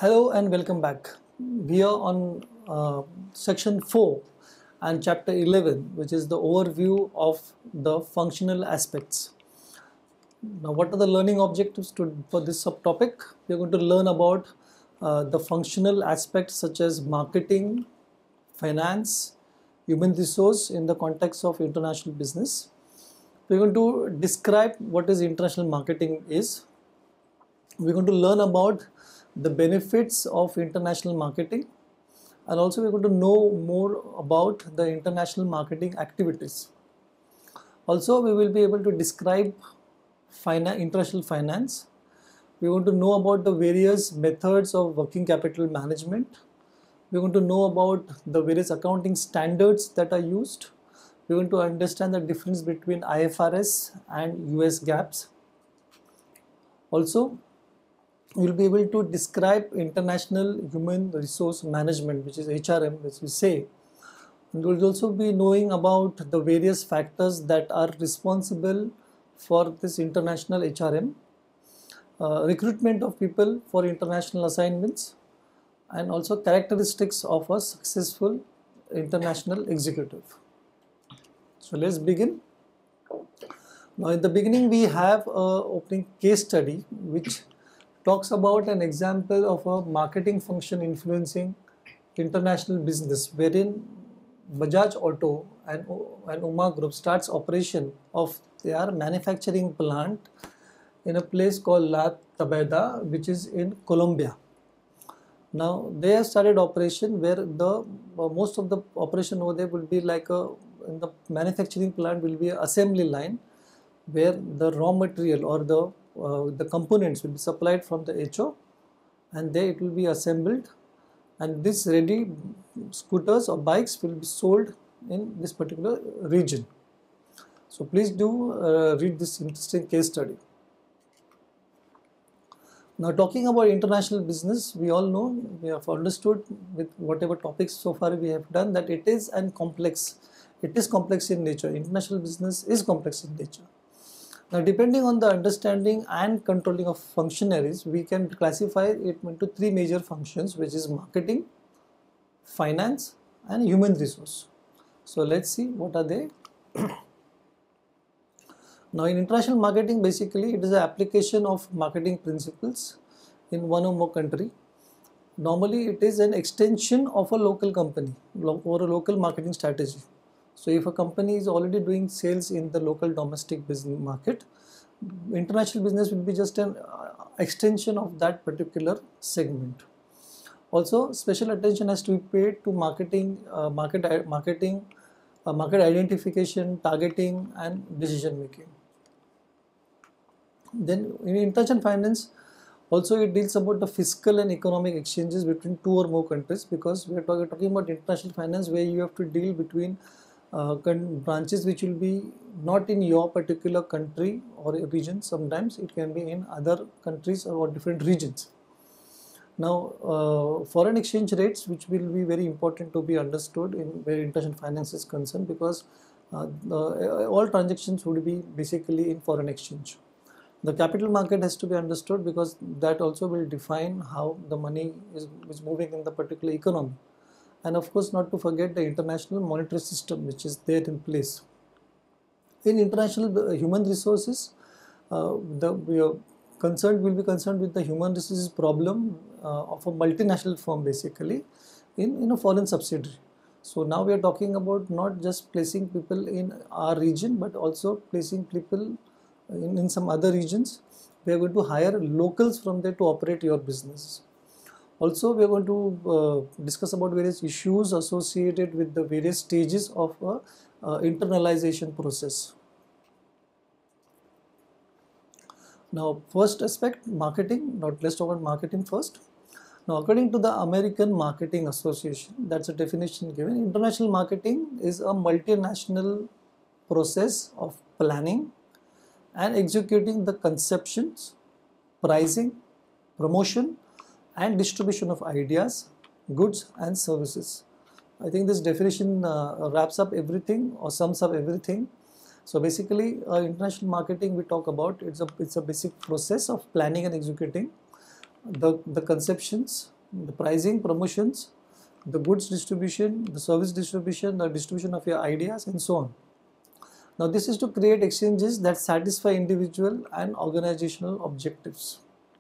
Hello and welcome back. We are on section 4 and chapter 11, which is the overview of the functional aspects. Now, what are the learning objectives for this subtopic? We are going to learn about the functional aspects such as marketing, finance, human resource in the context of international business. We are going to describe what is international marketing is. We are going to learn about the benefits of international marketing, and also we're going to know more about the international marketing activities. Also, we will be able to describe international finance. We want to know about the various methods of working capital management. We want to know about the various accounting standards that are used. We want to understand the difference between IFRS and US GAAPs. Also, we will be able to describe international human resource management, which is HRM, which we say. And we will also be knowing about the various factors that are responsible for this international HRM, recruitment of people for international assignments, and also characteristics of a successful international executive. So let's begin. Now, in the beginning, we have an opening case study which talks about an example of a marketing function influencing international business, wherein Bajaj Auto and Uma Group starts operation of their manufacturing plant in a place called La Tabeda, which is in Colombia. Now they have started operation where the most of the operation over there will be like in the manufacturing plant will be an assembly line where the raw material or the components will be supplied from the HO, and there it will be assembled, and this ready scooters or bikes will be sold in this particular region. So please do read this interesting case study. Now, talking about international business, we all know, we have understood with whatever topics so far we have done, that it is complex in nature. International business is complex in nature. Now, depending on the understanding and controlling of functionaries, we can classify it into three major functions, which is marketing, finance, and human resource. So let's see what are they. Now, in international marketing, basically it is an application of marketing principles in one or more country. Normally it is an extension of a local company or a local marketing strategy. So if a company is already doing sales in the local domestic business market, international business will be just an extension of that particular segment. Also, special attention has to be paid to marketing, market identification, targeting, and decision making. Then in international finance, also it deals about the fiscal and economic exchanges between two or more countries, because we are talking about international finance where you have to deal between branches which will be not in your particular country or region. Sometimes it can be in other countries or different regions. Now, foreign exchange rates, which will be very important to be understood in where international finance is concerned, because all transactions would be basically in foreign exchange. The capital market has to be understood because that also will define how the money is moving in the particular economy. And of course, not to forget the international monetary system which is there in place. In international human resources, we will be concerned with the human resources problem of a multinational firm, basically in a foreign subsidiary. So now we are talking about not just placing people in our region, but also placing people in some other regions. We are going to hire locals from there to operate your business. Also, we are going to discuss about various issues associated with the various stages of internalization process. Now, first aspect, marketing. Now, let's talk about marketing first. Now, according to the American Marketing Association, that's a definition given. International marketing is a multinational process of planning and executing the conceptions, pricing, promotion, and distribution of ideas, goods, and services. I think this definition wraps up everything or sums up everything. So basically, international marketing we talk about, it's a basic process of planning and executing the conceptions, the pricing, promotions, the goods distribution, the service distribution, the distribution of your ideas, and so on. Now this is to create exchanges that satisfy individual and organizational objectives.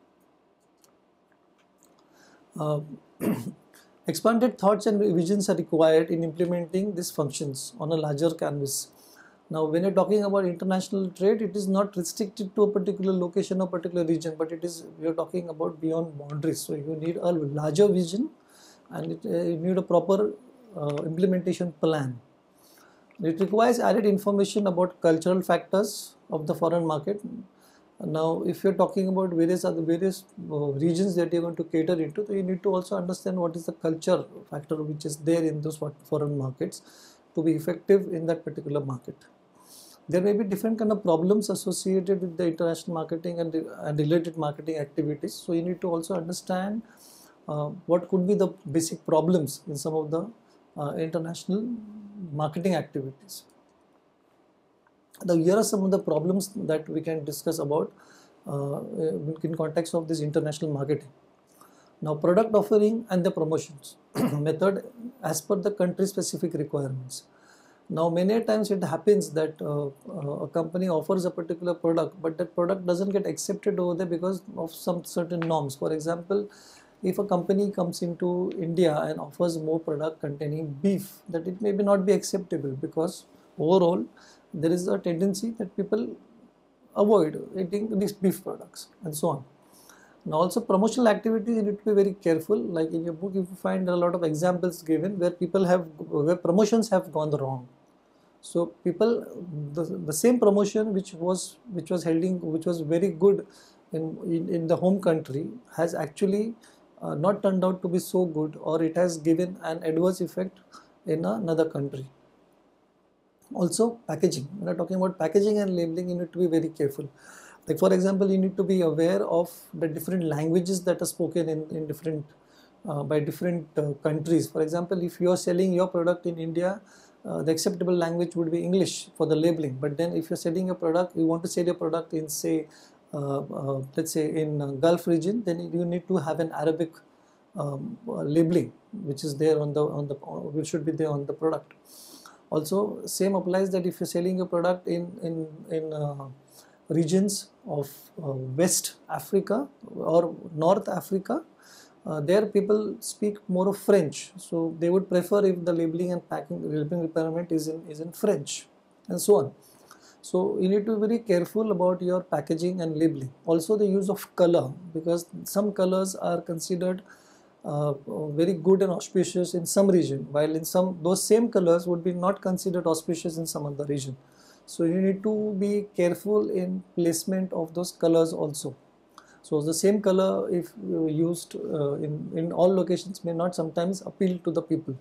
Uh, Expanded thoughts and visions are required in implementing these functions on a larger canvas. Now, when you're talking about international trade, it is not restricted to a particular location or particular region, but we are talking about beyond boundaries. So, you need a larger vision, and you need a proper implementation plan. It requires added information about cultural factors of the foreign market. Now, if you're talking about various regions that you're going to cater into, you need to also understand what is the culture factor which is there in those foreign markets to be effective in that particular market. There may be different kind of problems associated with the international marketing and related marketing activities. So you need to also understand what could be the basic problems in some of the international marketing activities. Now, here are some of the problems that we can discuss about in context of this international marketing. Now, product offering and the promotions method as per the country specific requirements. Now, many times it happens that a company offers a particular product, but that product doesn't get accepted over there because of some certain norms. For example, if a company comes into India and offers more product containing beef, that it may not be acceptable because overall there is a tendency that people avoid eating these beef products and so on. Now also promotional activities, you need to be very careful. Like in your book, if you find a lot of examples given where where promotions have gone wrong. So people, the same promotion which was very good in the home country has actually not turned out to be so good, or it has given an adverse effect in another country. Also packaging. When I'm talking about packaging and labeling, you need to be very careful. Like for example, you need to be aware of the different languages that are spoken in different by different countries. For example, if you are selling your product in India, the acceptable language would be English for the labeling. But then if you're selling a product, you want to sell your product in say let's say in Gulf region, then you need to have an Arabic labeling which is there which should be there on the product. Also, same applies that if you're selling a product in regions of West Africa or North Africa, there people speak more of French, so they would prefer if the labeling and labeling requirement is in French, and so on. So you need to be very careful about your packaging and labeling. Also the use of color, because some colors are considered very good and auspicious in some region, while in some those same colors would be not considered auspicious in some other region. So you need to be careful in placement of those colors also. So the same color, if used in all locations, may not sometimes appeal to the people.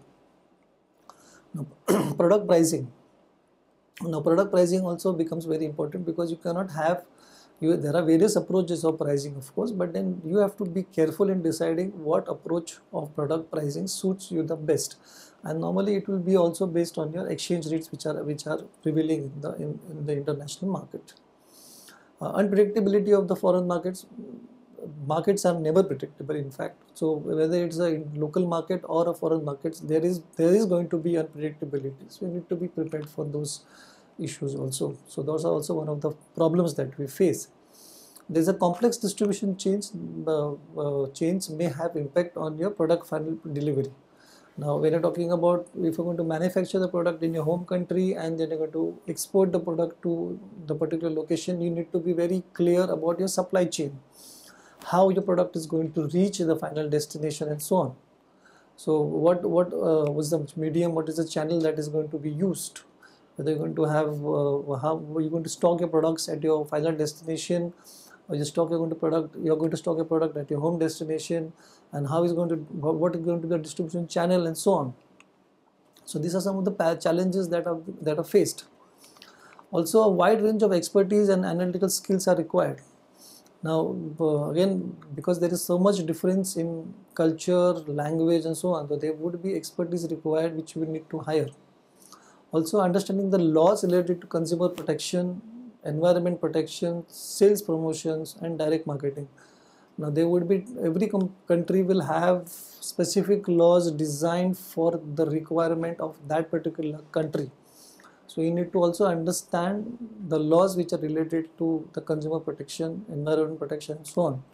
Now, product pricing. Now product pricing also becomes very important, because you cannot have there are various approaches of pricing, of course, but then you have to be careful in deciding what approach of product pricing suits you the best. And normally it will be also based on your exchange rates which are prevailing in the international market. Unpredictability of the foreign markets are never predictable, in fact. So whether it's a local market or a foreign market, there is going to be unpredictability. So we need to be prepared for those issues also. So those are also one of the problems that we face. There's a complex distribution chains. Chains may have impact on your product final delivery. Now when you're talking about, if you're going to manufacture the product in your home country and then you're going to export the product to the particular location, you need to be very clear about your supply chain, how your product is going to reach the final destination, and so on. So what was the medium, what is the channel that is going to be used, whether you're going to have how you're going to stock your products at your final destination, or you're going to stock your product at your home destination, and what is going to be the distribution channel, and so on. So these are some of the challenges that are faced. Also, a wide range of expertise and analytical skills are required. Now again, because there is so much difference in culture, language, and so on, so there would be expertise required which we need to hire. Also, understanding the laws related to consumer protection, environment protection, sales promotions, and direct marketing. Now there would be, every country will have specific laws designed for the requirement of that particular country. So you need to also understand the laws which are related to the consumer protection, environment protection, and so on.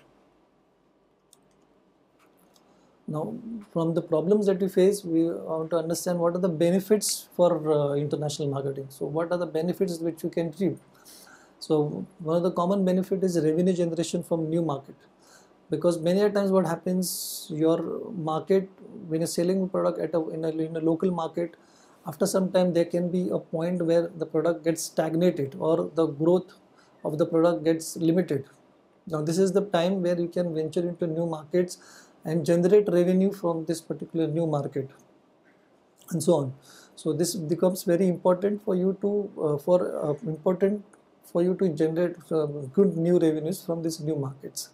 Now, from the problems that we face, we want to understand what are the benefits for international marketing. So what are the benefits which you can reap? So one of the common benefit is revenue generation from new market, because many a times what happens, your market, when you're selling a product at in a local market, after some time there can be a point where the product gets stagnated or the growth of the product gets limited. Now this is the time where you can venture into new markets and generate revenue from this particular new market, and so on. So this becomes very important for you to important for you to generate good new revenues from these new markets.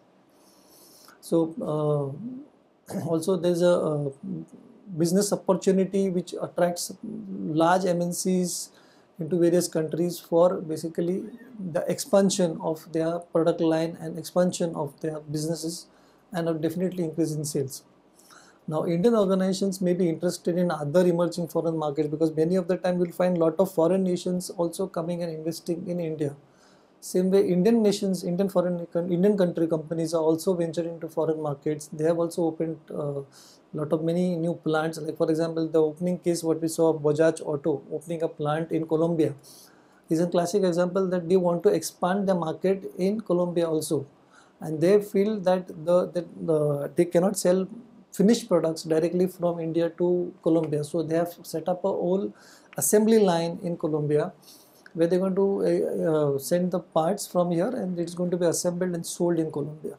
So also there's a business opportunity which attracts large MNCs into various countries for basically the expansion of their product line and expansion of their businesses, and are definitely increase in sales. Now Indian organizations may be interested in other emerging foreign markets, because many of the time you'll find lot of foreign nations also coming and investing in India. Same way Indian nations, Indian country companies are also venturing into foreign markets. They have also opened many new plants. Like for example, the opening case what we saw of Bajaj Auto opening a plant in Colombia is a classic example that they want to expand the market in Colombia also, and they feel that they cannot sell finished products directly from India to Colombia. So they have set up a whole assembly line in Colombia, where they're going to send the parts from here, and it's going to be assembled and sold in Colombia.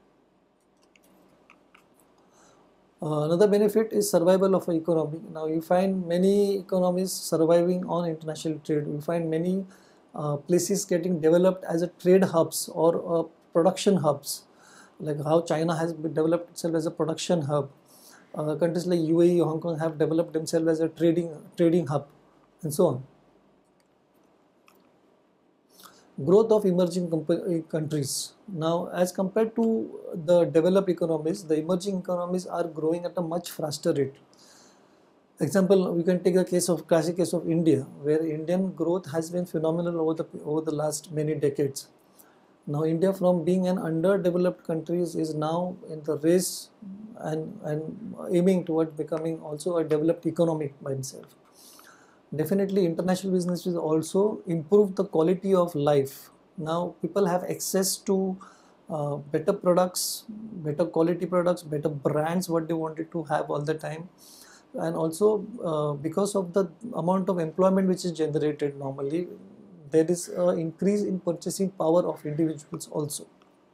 Another benefit is survival of an economy. Now you find many economies surviving on international trade. You find many places getting developed as a trade hubs or production hubs, like how China has developed itself as a production hub. Countries like UAE, Hong Kong have developed themselves as a trading hub, and so on. Growth of emerging countries. Now, as compared to the developed economies, the emerging economies are growing at a much faster rate. Example, we can take the classic case of India, where Indian growth has been phenomenal over the last many decades. Now, India, from being an underdeveloped country, is now in the race and aiming towards becoming also a developed economy by itself. Definitely international business will also improve the quality of life. Now people have access to better products, better quality products, better brands what they wanted to have all the time, and also because of the amount of employment which is generated normally, there is an increase in purchasing power of individuals also.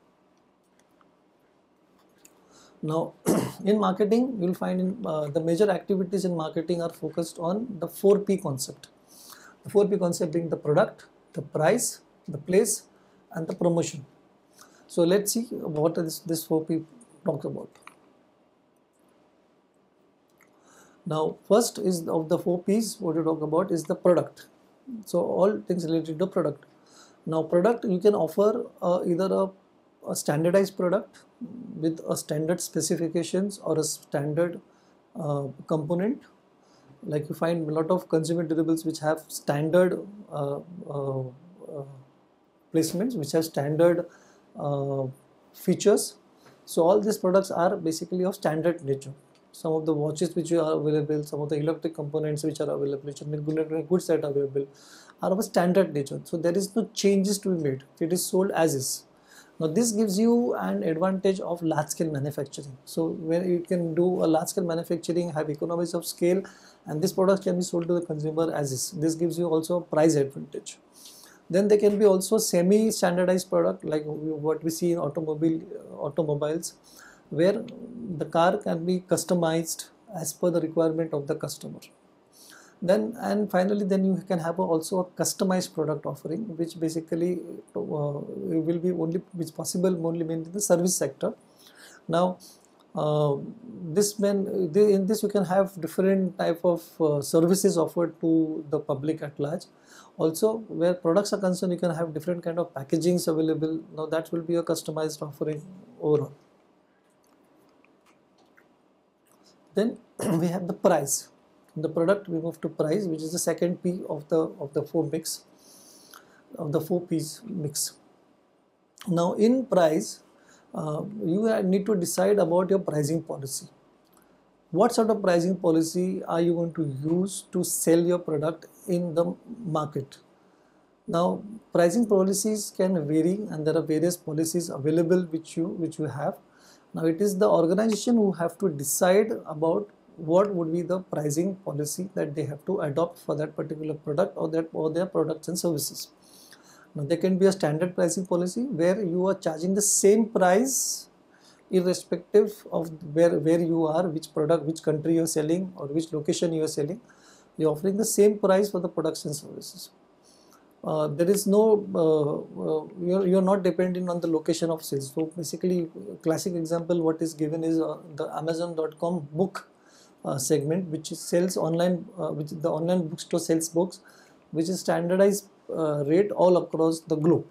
Now in marketing, you will find the major activities in marketing are focused on the 4P concept. The 4P concept being the product, the price, the place, and the promotion. So let's see what this 4P talks about. Now first is of the 4Ps what you talk about is the product. So all things related to product. Now product, you can offer either a standardized product with a standard specifications or a standard component. Like you find a lot of consumer durables which have standard placements, which have standard features. So all these products are basically of standard nature. Some of the watches which are available, some of the electric components which are available, which are goods that are available, are of a standard nature. So there is no changes to be made. It is sold as is. Now this gives you an advantage of large scale manufacturing. So when you can do a large scale manufacturing, have economies of scale, and this product can be sold to the consumer as is. This gives you also a price advantage. Then there can be also semi-standardized product like what we see in automobiles, where the car can be customized as per the requirement of the customer. Then and finally, then you can have also a customized product offering, which basically will be only which possible only in the service sector. Now in this you can have different type of services offered to the public at large. Also, where products are concerned, you can have different kind of packagings available. Now that will be a customized offering overall. Then we have the price. In the product, we move to price, which is the second P of the four mix, of the 4 P's mix. Now in price, you need to decide about your pricing policy. What sort of pricing policy are you going to use to sell your product in the market? Now pricing policies can vary, and there are various policies available which you have. Now it is the organization who have to decide about what would be the pricing policy that they have to adopt for that particular product or their products and services. Now there can be a standard pricing policy where you are charging the same price irrespective of where you are, which product, which country you are selling, or which location you are selling. You are offering the same price for the products and services. There is no, you are not dependent on the location of sales. So basically, classic example what is given is the Amazon.com book segment, which sells online, which the online bookstore sells books, which is standardized rate all across the globe.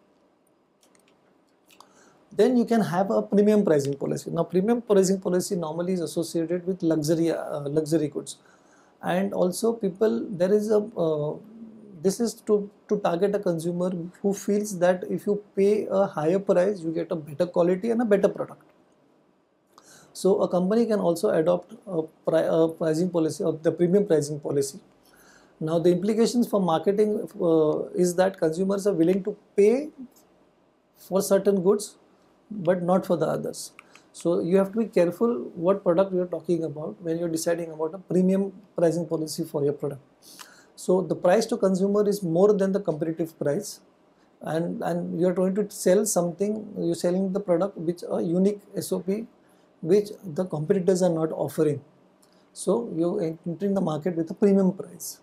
Then you can have a premium pricing policy. Now premium pricing policy normally is associated with luxury goods, and also people, there is a this is to target a consumer who feels that if you pay a higher price, you get a better quality and a better product. So a company can also adopt a pricing policy, or the premium pricing policy. Now the implications for marketing is that consumers are willing to pay for certain goods but not for the others. So you have to be careful what product you are talking about when you are deciding about a premium pricing policy for your product. So the price to consumer is more than the competitive price, and you are going to sell something, you are selling the product which a unique SOP which the competitors are not offering. So you are entering the market with a premium price.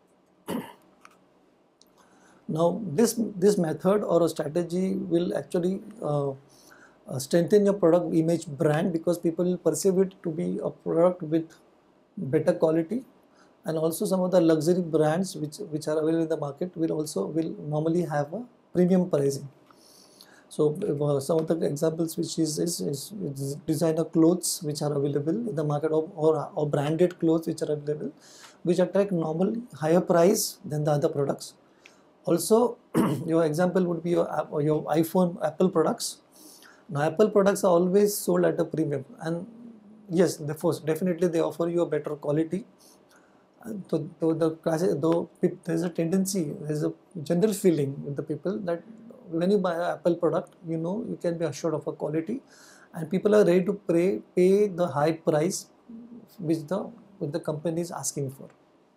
Now this method or a strategy will actually strengthen your product image brand, because people will perceive it to be a product with better quality, and also some of the luxury brands which are available in the market will normally have a premium pricing. So some of the examples which is designer clothes which are available in the market, or branded clothes which are available, which attract normally higher price than the other products. Also your example would be your iPhone, Apple products. Now Apple products are always sold at a premium, and yes, definitely they offer you a better quality. So there is a tendency, there is a general feeling with the people that when you buy an Apple product, you can be assured of a quality, and people are ready to pay the high price which the company is asking for.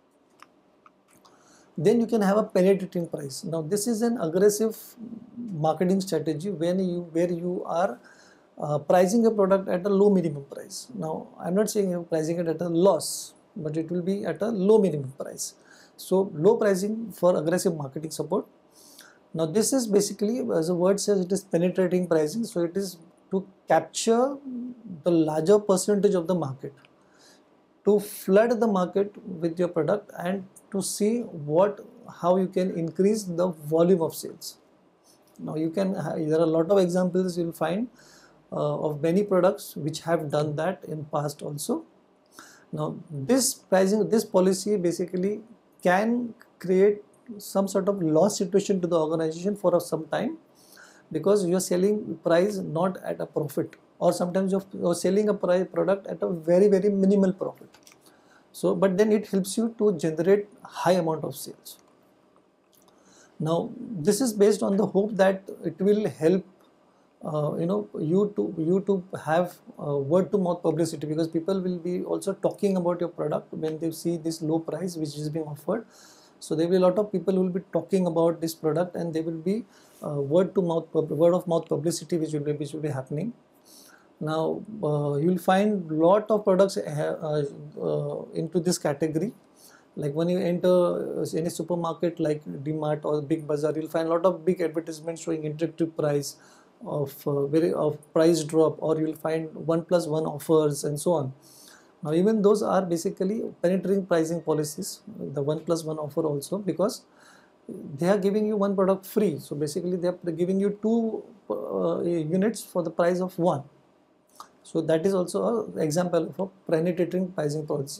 Then you can have a penetrating price. Now this is an aggressive marketing strategy where you are pricing a product at a low minimum price. Now I'm not saying you're pricing it at a loss, but it will be at a low minimum price. So low pricing for aggressive marketing support. Now this is basically, as the word says, it is penetrating pricing. So it is to capture the larger percentage of the market, to flood the market with your product, and to see how you can increase the volume of sales. Now there are a lot of examples you'll find of many products which have done that in past also. Now this policy basically can create some sort of loss situation to the organization for some time, because you are selling price not at a profit, or sometimes you're selling a product at a very minimal profit. So but then it helps you to generate high amount of sales. Now this is based on the hope that it will help you to have word to mouth publicity, because people will be also talking about your product when they see this low price which is being offered. So there will be a lot of people who will be talking about this product, and there will be word of mouth publicity which will be happening. Now you will find lot of products into this category. Like when you enter any supermarket like DMart or Big Bazaar, you will find a lot of big advertisements showing interactive price of price drop, or you will find 1+1 offers and so on. Now even those are basically penetrating pricing policies, the 1+1 offer also, because they are giving you one product free. So basically they are giving you two units for the price of one. So that is also an example of a penetrating pricing policy.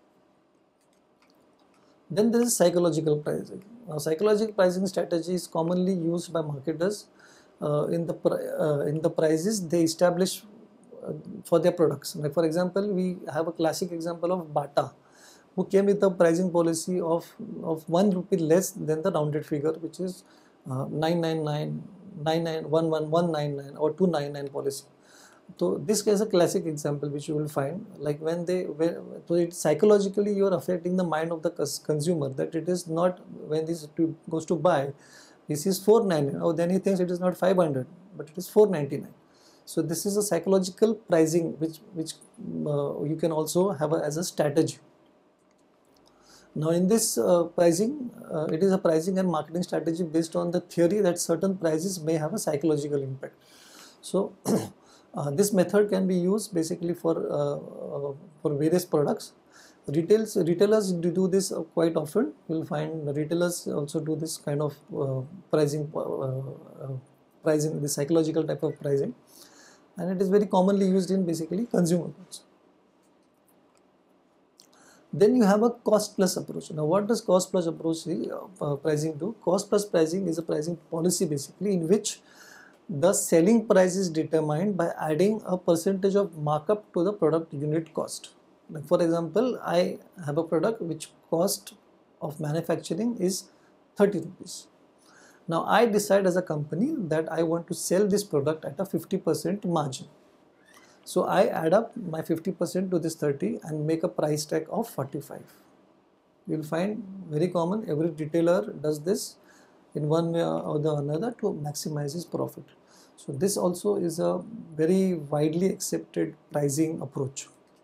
Then there is psychological pricing. Now, psychological pricing strategy is commonly used by marketers in the prices they establish for their products. Like for example, we have a classic example of Bata, who came with a pricing policy of 1 rupee less than the rounded figure, which is 999, 11199 or 299 policy. So this is a classic example which you will find, like so it psychologically you are affecting the mind of the consumer, that it is not, when this goes to buy, this is 499, oh then he thinks it is not 500 but it is 499. So this is a psychological pricing which you can also have as a strategy. Now in this pricing, it is a pricing and marketing strategy based on the theory that certain prices may have a psychological impact. So this method can be used basically for various products. Retailers do this quite often. You will find the retailers also do this kind of pricing, the psychological type of pricing, and it is very commonly used in basically consumer goods. Then you have a cost plus approach. Now what does cost plus approach pricing do? Cost plus pricing is a pricing policy basically in which the selling price is determined by adding a percentage of markup to the product unit cost. Like for example, I have a product which cost of manufacturing is 30 rupees. Now I decide as a company that I want to sell this product at a 50% margin. So I add up my 50% to this 30 and make a price tag of 45. You will find very common, every retailer does this in one way or the another to maximize his profit. So this also is a very widely accepted pricing approach.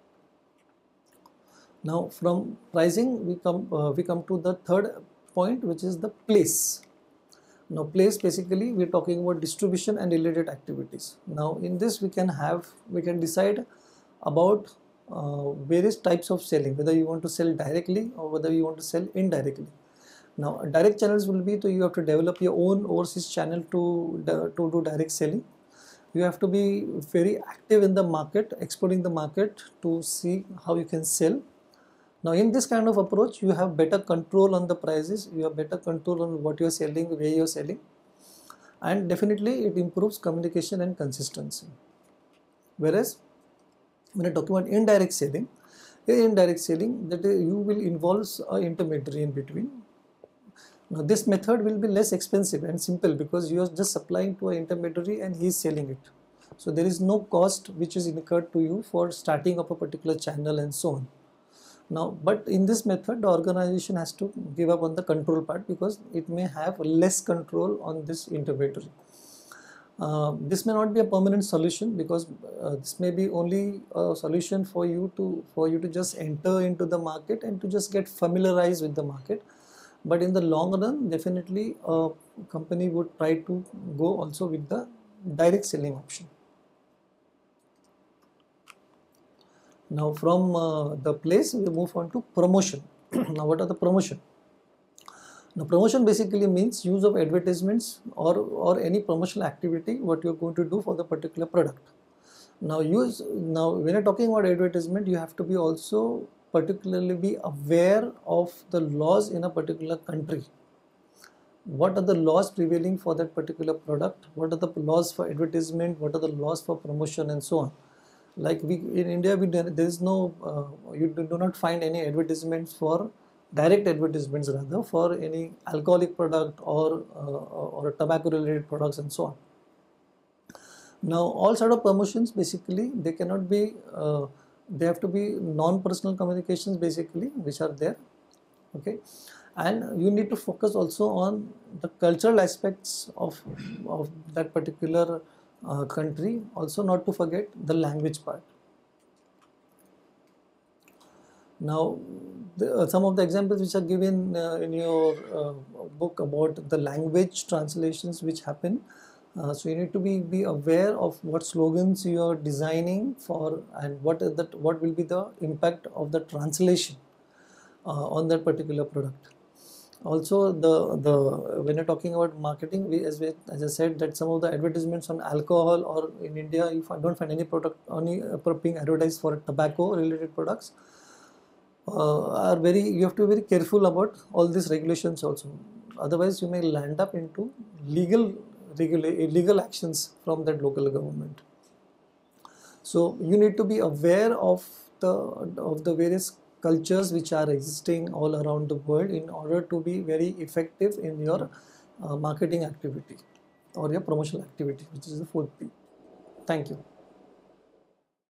Now from pricing we come to the third point, which is the place. Now place, basically we are talking about distribution and related activities. Now in this we can decide about various types of selling, whether you want to sell directly or whether you want to sell indirectly. Now direct channels will be, so you have to develop your own overseas channel to do direct selling. You have to be very active in the market, exploring the market to see how you can sell. Now in this kind of approach you have better control on the prices, you have better control on what you are selling, where you are selling, and definitely it improves communication and consistency. Whereas when I talk about indirect selling that you will involve an intermediary in between. Now this method will be less expensive and simple because you are just supplying to an intermediary and he is selling it. So there is no cost which is incurred to you for starting up a particular channel and so on. Now, but in this method the organization has to give up on the control part because it may have less control on this intermediary. This may not be a permanent solution because this may be only a solution for you to just enter into the market and to just get familiarized with the market. But in the long run, definitely a company would try to go also with the direct selling option. Now from the place we move on to promotion. Now what are the promotion? Now promotion basically means use of advertisements or any promotional activity what you are going to do for the particular product. Now when you are talking about advertisement, you have to be also particularly be aware of the laws in a particular country. What are the laws prevailing for that particular product? What are the laws for advertisement? What are the laws for promotion and so on? Like in India, there is no, you do not find any advertisements for direct advertisements rather for any alcoholic product or tobacco related products and so on. Now all sort of promotions basically they cannot be, they have to be non-personal communications basically which are there, okay, and you need to focus also on the cultural aspects of that particular country, also not to forget the language part. Now some of the examples which are given in your book about the language translations which happen, so you need to be aware of what slogans you are designing for and what will be the impact of the translation on that particular product. Also, the when you're talking about marketing, as I said, that some of the advertisements on alcohol, or in India, if I don't find any product only being advertised for tobacco related products, are very, you have to be very careful about all these regulations also. Otherwise, you may land up into illegal actions from that local government. So you need to be aware of the various cultures which are existing all around the world in order to be very effective in your marketing activity or your promotional activity, which is the fourth P. Thank you.